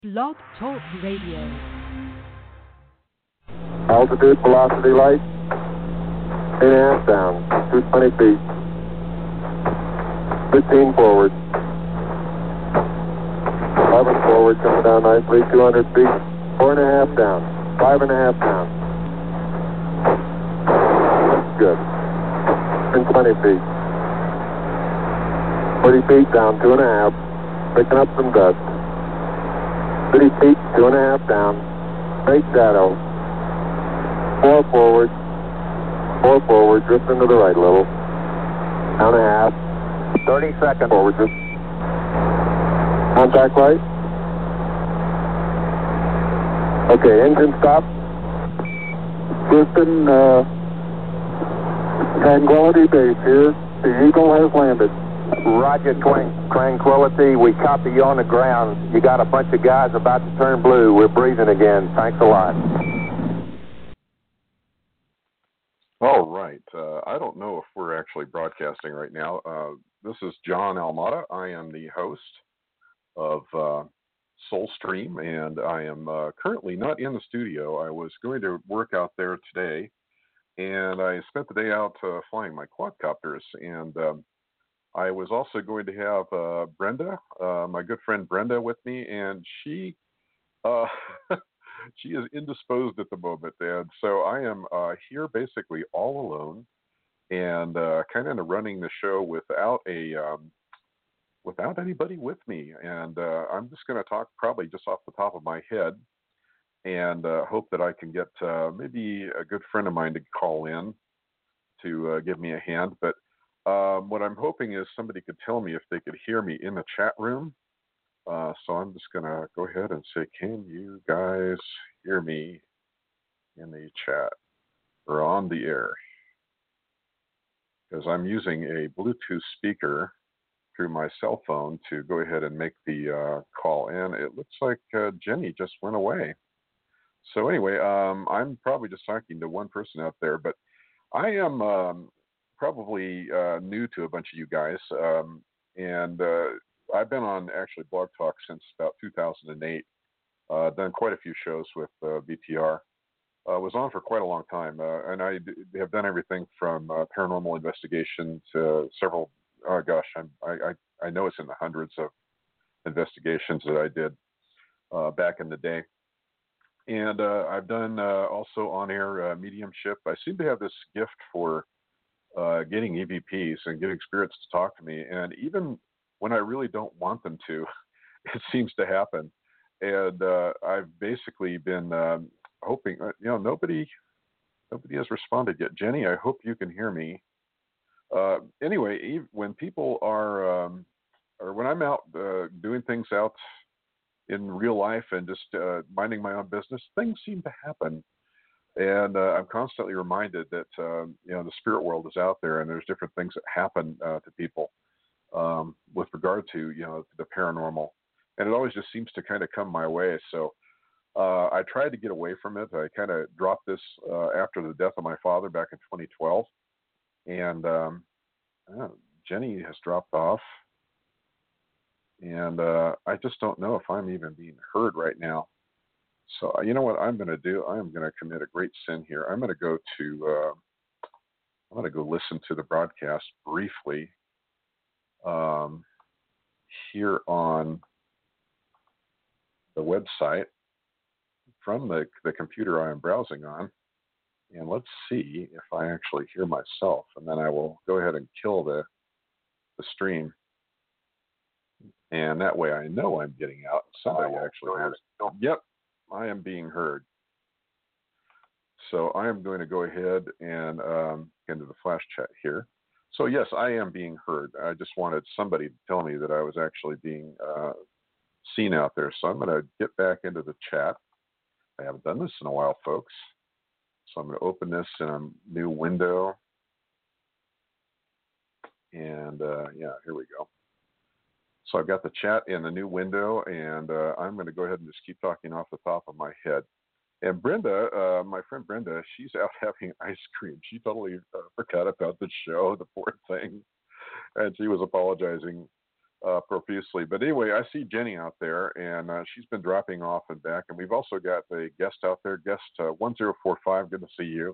Blog Talk Radio. Altitude, velocity, light. 8.5 down. 220 feet. 15 forward. 11 forward, coming down nicely. 200 feet. 4.5 down. 5.5 down. Good. 20 feet. 40 feet down. 2.5. Picking up some dust. 30 feet. 2.5 down. Straight shadow. 4 forward. 4 forward. Drifting to the right a little. Down a half. 30 seconds. Forward. Just contact light. Okay, engine stop. Houston, Tranquility Base here. The Eagle has landed. Roger, Tranquility. We copy you on the ground. You got a bunch of guys about to turn blue. We're breathing again. Thanks a lot. All right. I don't know if we're actually broadcasting right now. This is John Almada. I am the host of Soulstream, and I am currently not in the studio. I was going to work out there today, and I spent the day out flying my quadcopters, and I was also going to have Brenda, my good friend Brenda, with me, and she she is indisposed at the moment, and so I am here basically all alone, and kind of running the show without anybody with me, and I'm just going to talk probably just off the top of my head, and hope that I can get maybe a good friend of mine to call in to give me a hand, but what I'm hoping is somebody could tell me if they could hear me in the chat room. So I'm just going to go ahead and say, can you guys hear me in the chat or on the air? Because I'm using a Bluetooth speaker through my cell phone to go ahead and make the call. And it looks like Jenny just went away. So anyway, I'm probably just talking to one person out there, but I am probably new to a bunch of you guys, and I've been on actually Blog Talk since about 2008. Done quite a few shows with BTR. Was on for quite a long time, and I have done everything from paranormal investigation to several. Oh gosh, I know it's in the hundreds of investigations that I did back in the day. And I've done also on-air mediumship. I seem to have this gift for getting EVPs and getting spirits to talk to me, and even when I really don't want them to, it seems to happen. And I've basically been hoping, nobody has responded yet. Jenny, I hope you can hear me. Anyway, when people are, or when I'm out doing things out in real life and just minding my own business, things seem to happen. And I'm constantly reminded that, the spirit world is out there, and there's different things that happen to people with regard to, the paranormal. And it always just seems to kind of come my way. So I tried to get away from it. I kind of dropped this after the death of my father back in 2012. And Jenny has dropped off. And I just don't know if I'm even being heard right now. So you know what I'm going to do? I'm going to commit a great sin here. I'm going to go listen to the broadcast briefly here on the website from the computer I am browsing on. And let's see if I actually hear myself. And then I will go ahead and kill the stream. And that way I know I'm getting out. Somebody actually hears. Yep. I am being heard. So I am going to go ahead and get into the flash chat here. So yes, I am being heard. I just wanted somebody to tell me that I was actually being seen out there. So I'm going to get back into the chat. I haven't done this in a while, folks. So I'm going to open this in a new window. And here we go. So I've got the chat in the new window, and I'm going to go ahead and just keep talking off the top of my head. And Brenda, my friend Brenda, she's out having ice cream. She totally forgot about the show, the poor thing. And she was apologizing profusely. But anyway, I see Jenny out there, and she's been dropping off and back. And we've also got a guest out there, guest 1045. Good to see you.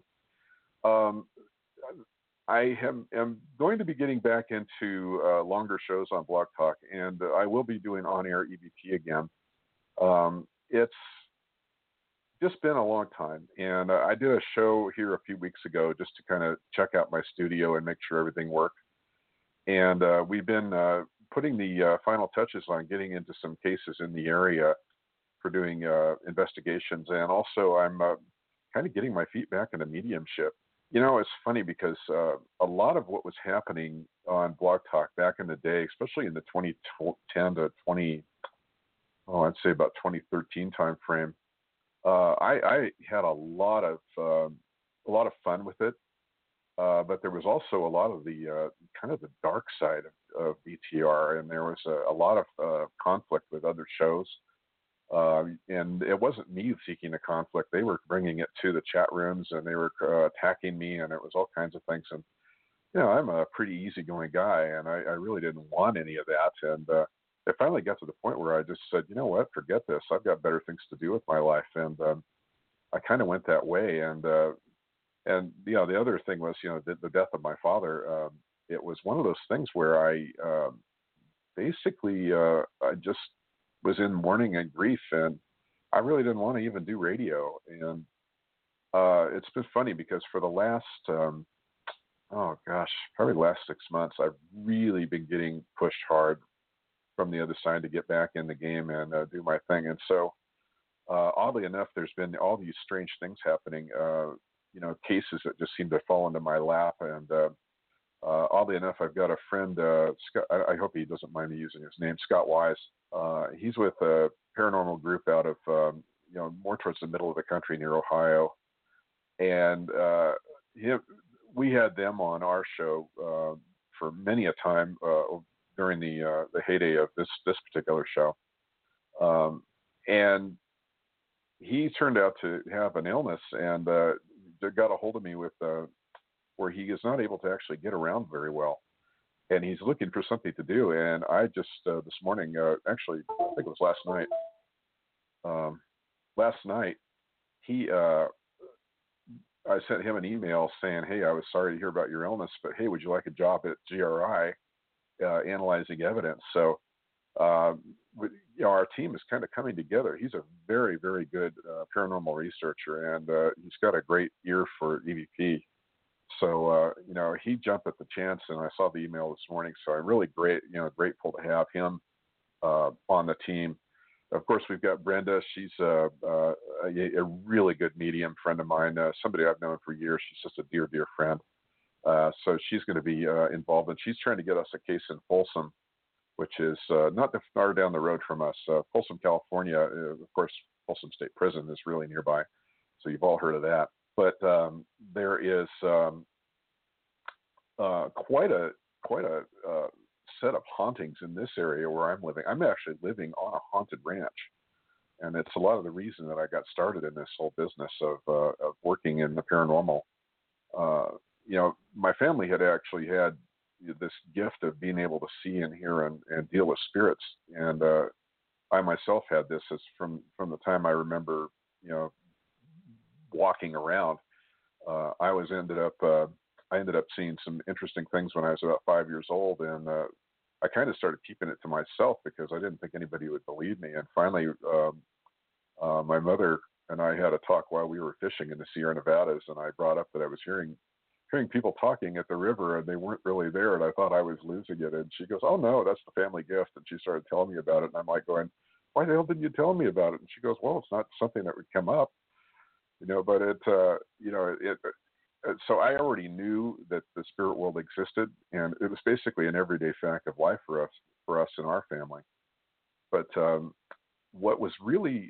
I am going to be getting back into longer shows on Blog Talk, and I will be doing on-air EVP again. It's just been a long time, and I did a show here a few weeks ago just to kind of check out my studio and make sure everything worked. And we've been putting the final touches on getting into some cases in the area for doing investigations, and also I'm kind of getting my feet back into mediumship. You know, it's funny because a lot of what was happening on Blog Talk back in the day, especially in the 2010 to I'd say about 2013 time frame, I had a lot of fun with it. But there was also a lot of the kind of the dark side of BTR, and there was a lot of conflict with other shows. And it wasn't me seeking the conflict. They were bringing it to the chat rooms, and they were attacking me, and it was all kinds of things. And, you know, I'm a pretty easygoing guy, and I really didn't want any of that. And it finally got to the point where I just said, you know what, forget this. I've got better things to do with my life. And I kind of went that way. And you know, the other thing was, you know, the death of my father. It was one of those things where I basically I just was in mourning and grief, and I really didn't want to even do radio. And it's been funny because for the last probably the last 6 months, I've really been getting pushed hard from the other side to get back in the game and do my thing. And so oddly enough, there's been all these strange things happening. You know, cases that just seem to fall into my lap. And oddly enough, I've got a friend, Scott, I hope he doesn't mind me using his name, Scott Wise. He's with a paranormal group out of, you know, more towards the middle of the country near Ohio. And we had them on our show for many a time during the heyday of this particular show. And he turned out to have an illness, and got a hold of me with where he is not able to actually get around very well, and he's looking for something to do. And I just this morning, actually, I think it was last night. Last night, I sent him an email saying, "Hey, I was sorry to hear about your illness, but hey, would you like a job at GRI analyzing evidence?" So, you know, our team is kind of coming together. He's a very, very good paranormal researcher, and he's got a great ear for EVP. So, you know, he jumped at the chance, and I saw the email this morning. So I'm really grateful to have him on the team. Of course, we've got Brenda. She's a really good medium friend of mine, somebody I've known for years. She's just a dear, dear friend. So she's going to be involved, and she's trying to get us a case in Folsom, which is not too far down the road from us. Folsom, California, of course, Folsom State Prison is really nearby, so you've all heard of that. But there is quite a set of hauntings in this area where I'm living. I'm actually living on a haunted ranch, and it's a lot of the reason that I got started in this whole business of working in the paranormal. You know, my family had actually had this gift of being able to see and hear and deal with spirits, and I myself had this as from the time I remember, you know, walking around. I ended up seeing some interesting things when I was about 5 years old, and I kind of started keeping it to myself because I didn't think anybody would believe me. And finally, my mother and I had a talk while we were fishing in the Sierra Nevadas, and I brought up that I was hearing people talking at the river, and they weren't really there, and I thought I was losing it. And she goes, "Oh no, that's the family gift." And she started telling me about it, and I'm like going, "Why the hell didn't you tell me about it?" And she goes, "Well, it's not something that would come up, you know, but it, you know, it." So I already knew that the spirit world existed, and it was basically an everyday fact of life for us in our family. But what was really,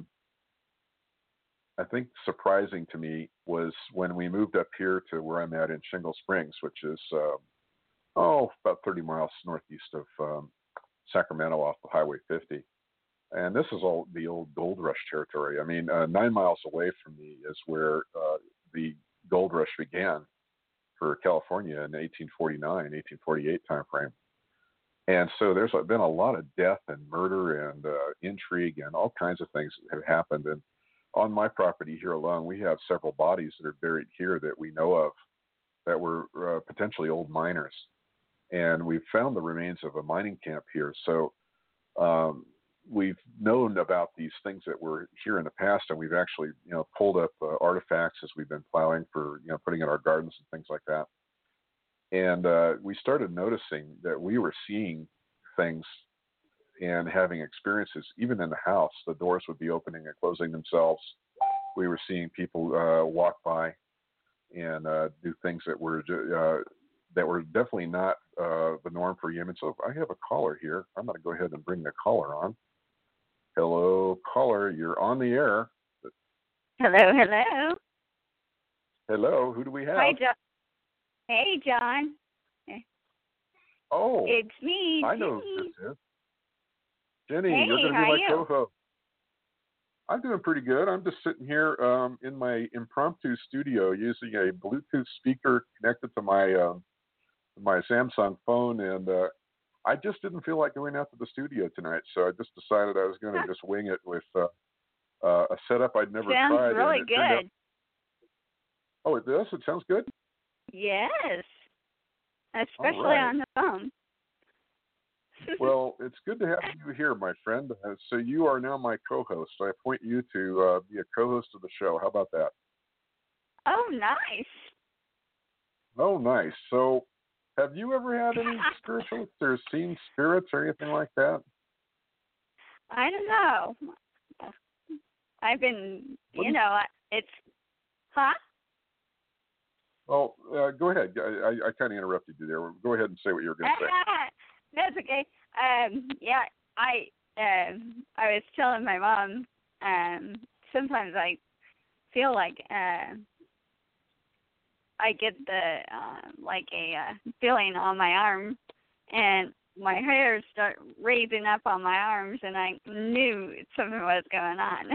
I think, surprising to me was when we moved up here to where I'm at in Shingle Springs, which is about 30 miles northeast of Sacramento off the Highway 50. And this is all the old gold rush territory. I mean, 9 miles away from me is where the gold rush began for California in 1849, 1848 time frame. And so there's been a lot of death and murder and intrigue and all kinds of things that have happened. And on my property here alone, we have several bodies that are buried here that we know of that were potentially old miners. And we've found the remains of a mining camp here. So we've known about these things that were here in the past, and we've actually, pulled up artifacts as we've been plowing for, putting in our gardens and things like that. And we started noticing that we were seeing things and having experiences, even in the house. The doors would be opening and closing themselves. We were seeing people walk by and do things that were definitely not the norm for humans. So I have a caller here. I'm going to go ahead and bring the caller on. Hello, caller. You're on the air. Hello. Hello. Who do we have? Hi, John. Hey, John. Oh. It's me, I Jenny. know who this is. Jenny, hey, you're going to be how my you? co-host. I'm doing pretty good. I'm just sitting here in my impromptu studio using a Bluetooth speaker connected to my Samsung phone, and I just didn't feel like going out to the studio tonight, so I just decided I was going to just wing it with a setup I'd never Sounds tried. Sounds really good. Oh, it does? It sounds good? Yes. Especially right. on the phone. Well, it's good to have you here, my friend. So you are now my co-host. I appoint you to be a co-host of the show. How about that? Oh, nice. Oh, nice. So have you ever had any spiritual or seen spirits or anything like that? I don't know. I've been, it's, huh? Well, go ahead. I kind of interrupted you there. Go ahead and say what you were going to say. That's okay. I was telling my mom, sometimes I feel like I get the like a feeling on my arm, and my hairs start raising up on my arms, and I knew something was going on.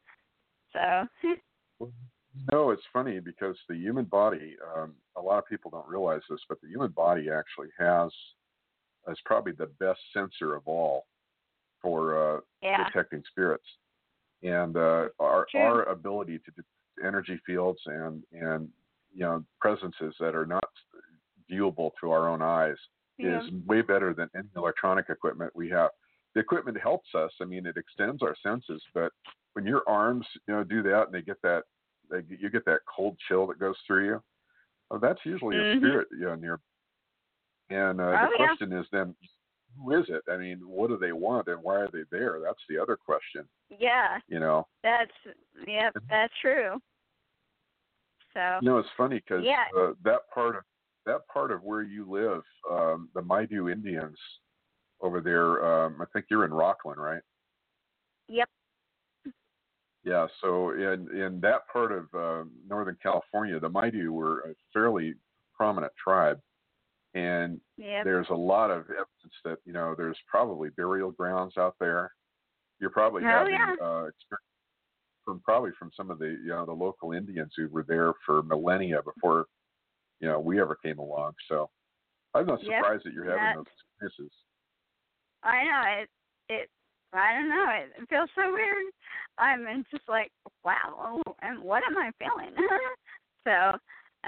So. No, it's funny because the human body, a lot of people don't realize this, but the human body actually is probably the best sensor of all for detecting spirits. And our ability to detect energy fields and presences that are not viewable to our own eyes is way better than any electronic equipment we have. The equipment helps us. I mean, it extends our senses, but when your arms, do that and you get that cold chill that goes through you, that's usually a spirit, near. And the question is then, who is it? I mean, what do they want and why are they there? That's the other question. Yeah. That's true. So. It's funny because that part of where you live, the Maidu Indians over there, I think you're in Rockland, right? Yep. Yeah, so in that part of Northern California, the Maidu were a fairly prominent tribe. And there's a lot of evidence that, there's probably burial grounds out there. You're probably having experience from some of the, the local Indians who were there for millennia before, we ever came along. So I'm not surprised that you're having those experiences. I know. I don't know. It feels so weird. I'm just like, wow, and what am I feeling? So,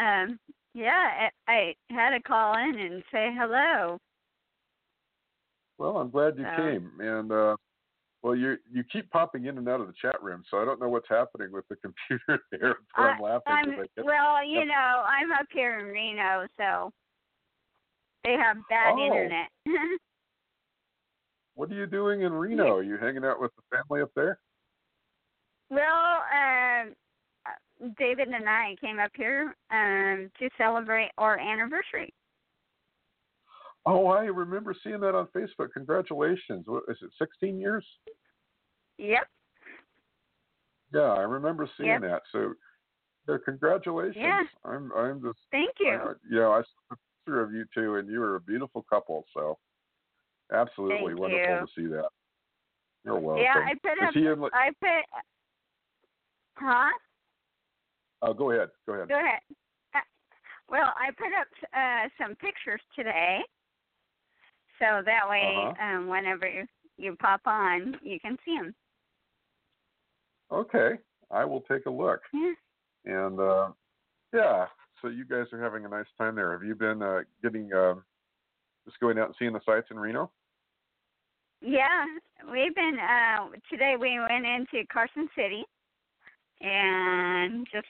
I had to call in and say hello. Well, I'm glad you came. And, you keep popping in and out of the chat room, so I don't know what's happening with the computer there. But I'm laughing. I'm up here in Reno, so they have bad internet. What are you doing in Reno? Are you hanging out with the family up there? Well, David and I came up here to celebrate our anniversary. Oh, I remember seeing that on Facebook. Congratulations. What, is it 16 years? Yep. Yeah, I remember seeing that. So, congratulations. Yeah. I'm just. Thank you. I saw a picture of you two, and you were a beautiful couple. So, absolutely wonderful to see that. You're welcome. Yeah, I put. Huh? Oh, go ahead. Go ahead. Well, I put up some pictures today. So that way, Uh-huh. whenever you pop on, you can see them. Okay, I will take a look. Yeah. And yeah, so you guys are having a nice time there. Have you been getting just going out and seeing the sights in Reno? Yeah, we've been. Today we went into Carson City and just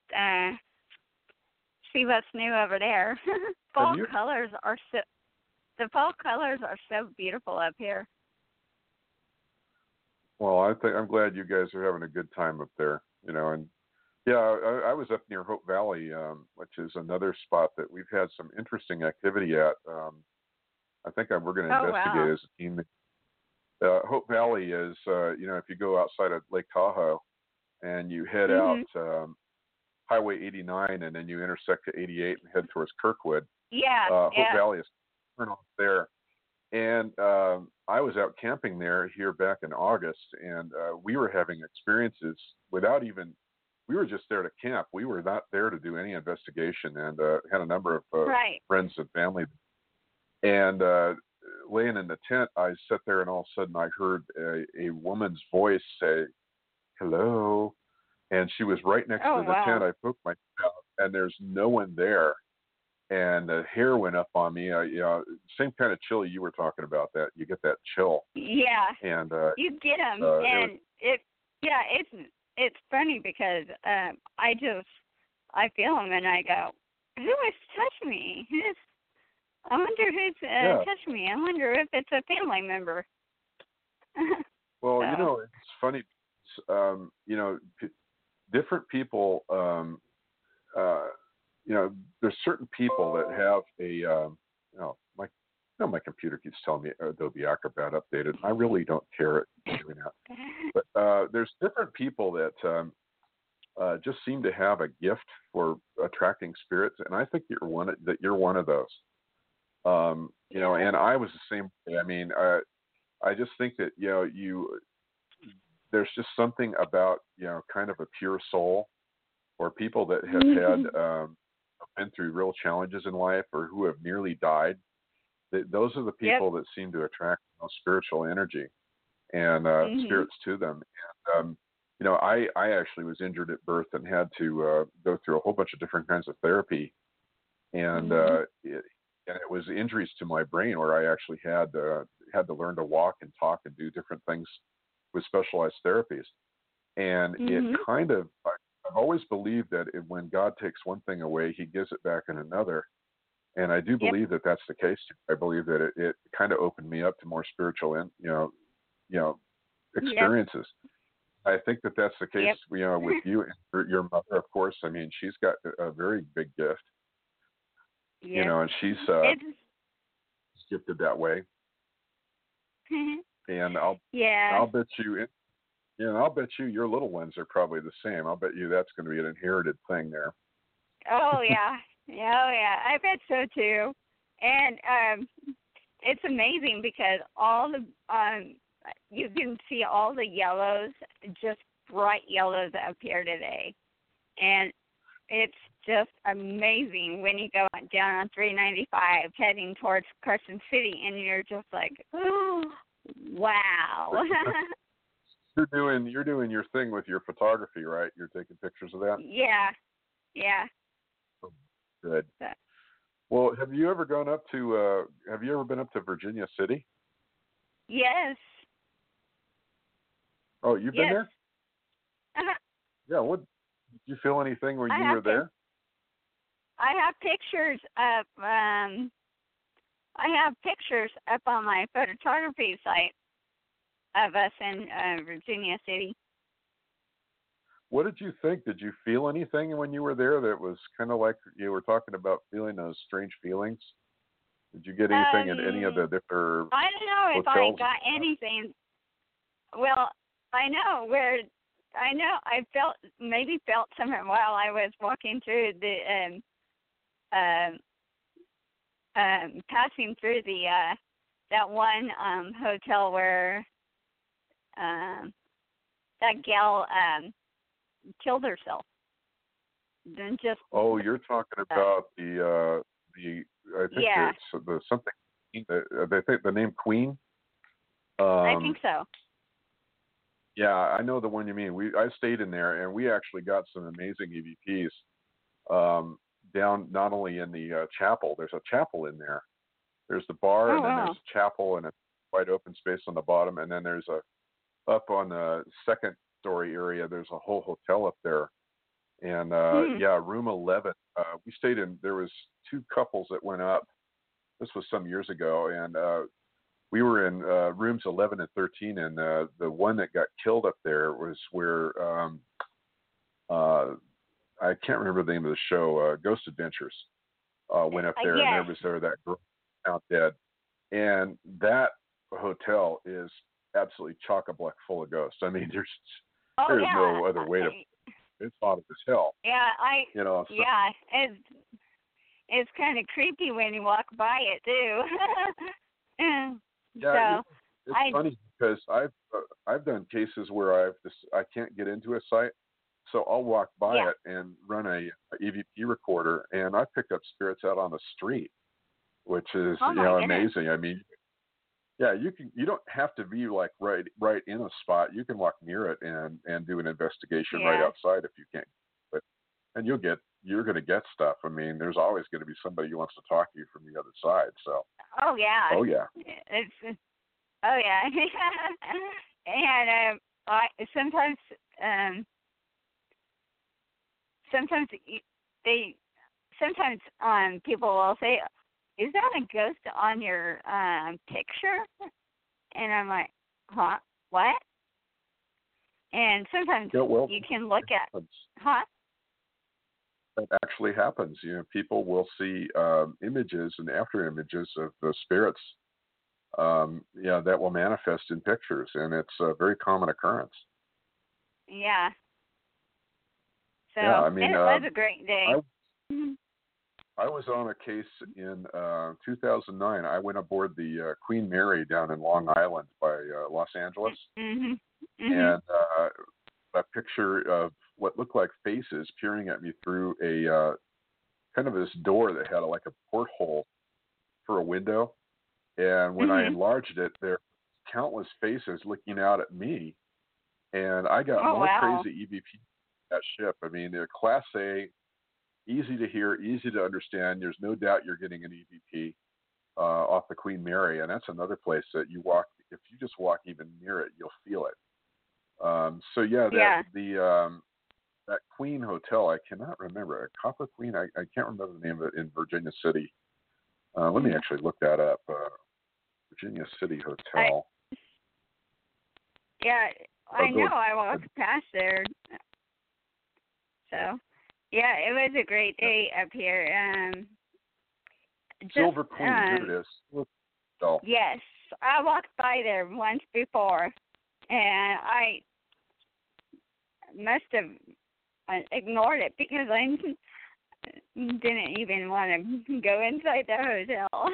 see what's new over there. Fall colors are so. The fall colors are so beautiful up here. Well, I'm glad you guys are having a good time up there. You know, and yeah, I was up near Hope Valley, which is another spot that we've had some interesting activity at. I think we're going to investigate as a team. Hope Valley is, if you go outside of Lake Tahoe and you head out Highway 89 and then you intersect to 88 and head towards Kirkwood. Yeah. Hope Valley is turn off there. And I was out camping there here back in August, and we were having experiences without even. We were just there to camp. We were not there to do any investigation, and had a number of friends and family. And laying in the tent, I sat there, and all of a sudden, I heard a woman's voice say, "Hello," and she was right next to the tent. I poked my head out, and there's no one there. And the hair went up on me. Same kind of chill you were talking about. That you get that chill. Yeah. And you get them, and it's funny because I feel them and I go, who has touched me? I wonder who's touched me. I wonder if it's a family member. Well, it's funny. Different people. There's certain people that have my computer keeps telling me Adobe Acrobat updated. I really don't care doing that. But there's different people that just seem to have a gift for attracting spirits, and I think you're one of those. And I was the same way. I mean, I just think that there's just something about kind of a pure soul, or people that have had been through real challenges in life or who have nearly died. Those are the people that seem to attract the most spiritual energy and spirits to them. And I actually was injured at birth and had to go through a whole bunch of different kinds of therapy, and it was injuries to my brain where I actually had to learn to walk and talk and do different things with specialized therapies. And it kind of, I've always believed that when God takes one thing away, He gives it back in another. And I do believe that that's the case. I believe that it kind of opened me up to more spiritual, experiences. I think that that's the case, with you and your mother, of course. I mean, she's got a very big gift, and she's gifted that way. And I'll bet you. Yeah, and I'll bet you your little ones are probably the same. I'll bet you that's going to be an inherited thing there. Oh, yeah. I bet so, too. And it's amazing because all the you can see all the yellows, just bright yellows up here today. And it's just amazing when you go down on 395 heading towards Carson City, and you're just like, oh, wow. You're doing your thing with your photography, right? You're taking pictures of that? Yeah. Oh, good. Well, have you ever been up to Virginia City? Yes. Oh, you've been there? Uh-huh. Yeah, did you feel anything when you were there? I have pictures up on my photography site of us in Virginia City. What did you think? Did you feel anything when you were there that was kind of like you were talking about feeling those strange feelings? Did you get anything in any of the different I don't know hotels? If I got anything. Well, I felt something while I was walking through the passing through the that one hotel where that gal killed herself. Then just you're talking about the I think it's the something They think the name Queen. I think so. Yeah, I know the one you mean. I stayed in there, and we actually got some amazing EVPs down not only in the chapel. There's a chapel in there. There's the bar, and then there's a chapel and a wide open space on the bottom, and then there's up on the second story area. There's a whole hotel up there, and room 11. We stayed in. There was 2 couples that went up. This was some years ago, and we were in rooms 11 and 13, and the one that got killed up there was where I can't remember the name of the show, Ghost Adventures, went up there, and there was that girl out dead. And that hotel is absolutely chock-a-block full of ghosts. I mean, there's no other way to. It's haunted as hell. Yeah, So, it's kind of creepy when you walk by it too. Yeah, it's funny because I've done cases where I can't get into a site, so I'll walk by it and run a EVP recorder, and I pick up spirits out on the street, which is amazing. I mean, you don't have to be like right in a spot. You can walk near it and do an investigation right outside if you can't. And you're going to get stuff. I mean, there's always going to be somebody who wants to talk to you from the other side. So. Oh yeah. Oh yeah. And sometimes people will say, "Is that a ghost on your picture?" And I'm like, "Huh? What?" And sometimes you can look at, That actually happens. People will see images and after images of the spirits, that will manifest in pictures, and it's a very common occurrence. Yeah. So I mean, it was a great day. I was on a case in 2009. I went aboard the Queen Mary down in Long Island by Los Angeles, and a picture of what looked like faces peering at me through a kind of this door that had like a porthole for a window. And when I enlarged it, there were countless faces looking out at me. And I got more crazy EVP that ship. I mean, they're Class A, easy to hear, easy to understand. There's no doubt you're getting an EVP off the Queen Mary. And that's another place that if you just walk even near it, you'll feel it. That Queen Hotel, I cannot remember. Copper Queen, I can't remember the name of it in Virginia City. Let me actually look that up. Virginia City Hotel. I know. I walked past there. So, it was a great day up here. Silver Queen, here it is. Yes, I walked by there once before, and I must have ignored it because I didn't even want to go inside the hotel.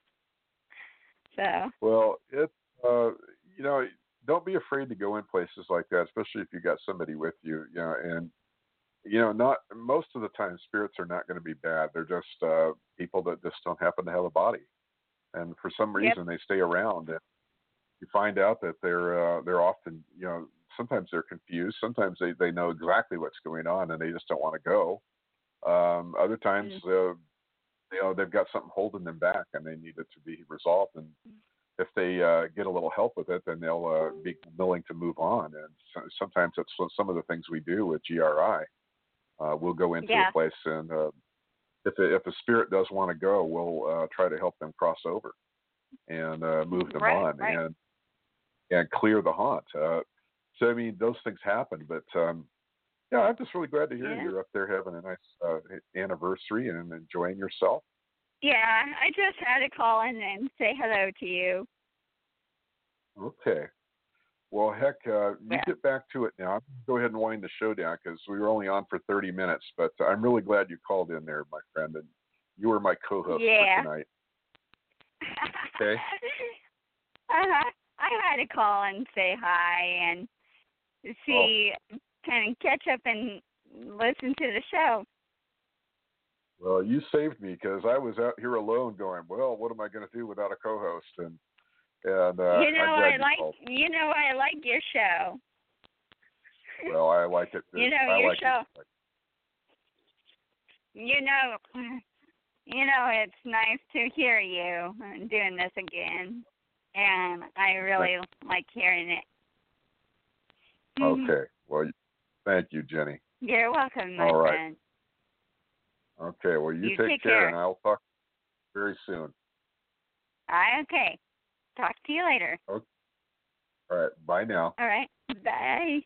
So. Well, it's don't be afraid to go in places like that, especially if you got somebody with you. And not most of the time spirits are not going to be bad. They're just people that just don't happen to have a body, and for some reason they stay around. And you find out that they're often sometimes they're confused. Sometimes they know exactly what's going on and they just don't want to go. Other times, they've got something holding them back and they need it to be resolved. And if they get a little help with it, then they'll be willing to move on. And sometimes that's some of the things we do with GRI. We'll go into a place and if a spirit does want to go, we'll try to help them cross over and move them on and clear the haunt. So, I mean, those things happen, but I'm just really glad to hear you're up there having a nice anniversary and enjoying yourself. Yeah, I just had to call in and say hello to you. Okay. Well, heck, you get back to it now. I'm going to go ahead and wind the show down because we were only on for 30 minutes, but I'm really glad you called in there, my friend, and you were my co-host for tonight. Okay. I had to call and say hi and see, kind of catch up and listen to the show. Well, you saved me because I was out here alone going, well, what am I going to do without a co-host? And You know, I'm glad you I called. like your show. Well, I like it. You know, I your like show. it. You know, it's nice to hear you doing this again, and I really like hearing it. Okay. Well, thank you, Jenny. You're welcome, my All right. friend. Okay. Well, you take care, care, and I'll talk very soon. Okay. Talk to you later. Okay. All right. Bye now. All right. Bye.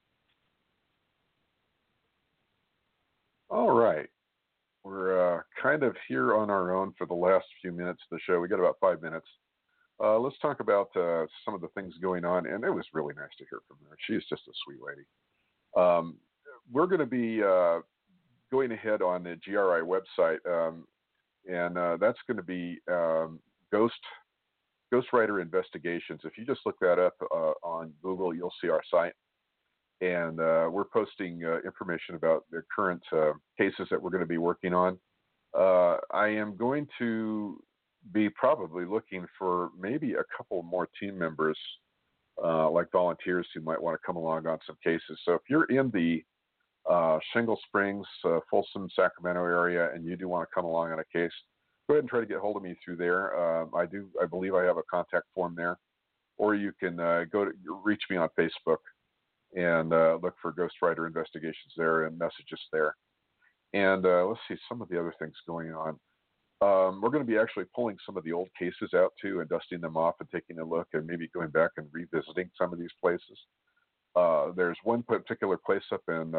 All right. We're kind of here on our own for the last few minutes of the show. We got about 5 minutes. Let's talk about some of the things going on, and it was really nice to hear from her. She's just a sweet lady. We're going to be going ahead on the GRI website, and that's going to be Ghostwriter Investigations. If you just look that up on Google, you'll see our site. And we're posting information about the current cases that we're going to be working on. I am going to be probably looking for maybe a couple more team members, like volunteers who might want to come along on some cases. So if you're in the Shingle Springs, Folsom, Sacramento area, and you do want to come along on a case, go ahead and try to get hold of me through there. I believe I have a contact form there, or you can reach me on Facebook and look for Ghostwriter Investigations there and message us there. And let's see some of the other things going on. We're going to be actually pulling some of the old cases out too and dusting them off and taking a look and maybe going back and revisiting some of these places. There's one particular place up in,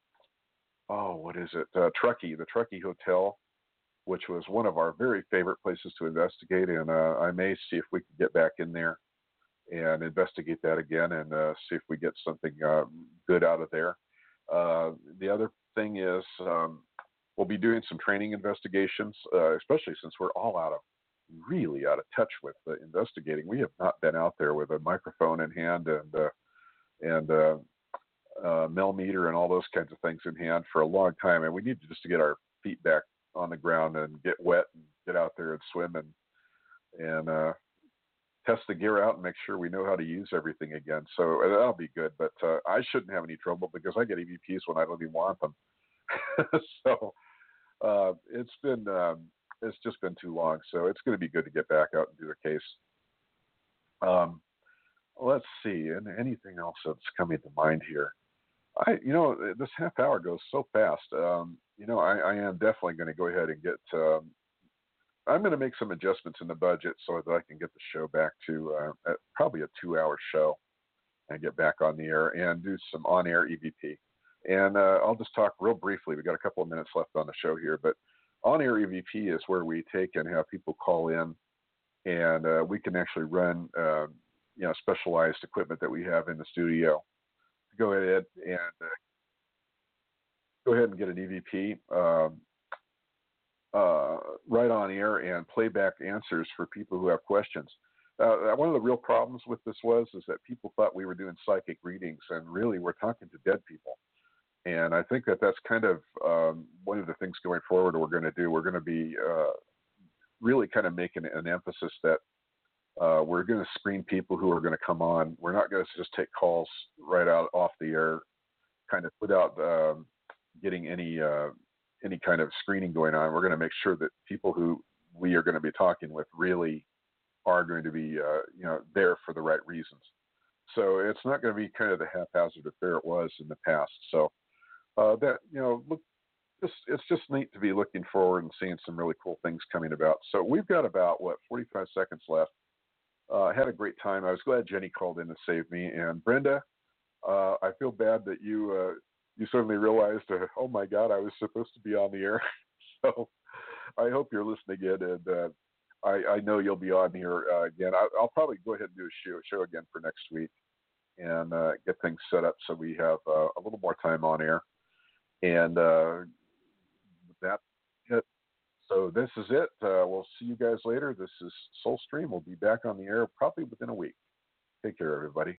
Truckee, the Truckee Hotel, which was one of our very favorite places to investigate. And I may see if we can get back in there and investigate that again and see if we get something good out of there. The other thing is we'll be doing some training investigations, especially since we're all really out of touch with investigating. We have not been out there with a microphone in hand and millimeter and all those kinds of things in hand for a long time, and we need to get our feet back on the ground and get wet and get out there and swim and test the gear out and make sure we know how to use everything again. So that'll be good. But I shouldn't have any trouble because I get EVPs when I don't even want them. So it's just been too long. So it's going to be good to get back out and do a case. Let's see, and anything else that's coming to mind here. This half hour goes so fast. I am definitely going to go ahead and get. I'm going to make some adjustments in the budget so that I can get the show back to probably a 2-hour show and get back on the air and do some on-air EVP. And I'll just talk real briefly. We've got a couple of minutes left on the show here, but on-air EVP is where we take and have people call in, and we can actually run, specialized equipment that we have in the studio. Go ahead and get an EVP. Right on air and play back answers for people who have questions. One of the real problems with this is that people thought we were doing psychic readings, and really we're talking to dead people. And I think that's kind of one of the things going forward we're going to do. We're going to be really kind of making an emphasis that we're going to screen people who are going to come on. We're not going to just take calls right out off the air, kind of without getting any kind of screening going on. We're going to make sure that people who we are going to be talking with really are going to be, there for the right reasons. So it's not going to be kind of the haphazard affair it was in the past. So it's just neat to be looking forward and seeing some really cool things coming about. So we've got about 45 seconds left. I had a great time. I was glad Jenny called in to save me. And Brenda, I feel bad that you suddenly realized, oh my God, I was supposed to be on the air. So I hope you're listening in, and I know you'll be on here again. I'll probably go ahead and do a show again for next week and get things set up so we have a little more time on air. And that's it. So this is it. We'll see you guys later. This is Soulstream. We'll be back on the air probably within a week. Take care, everybody.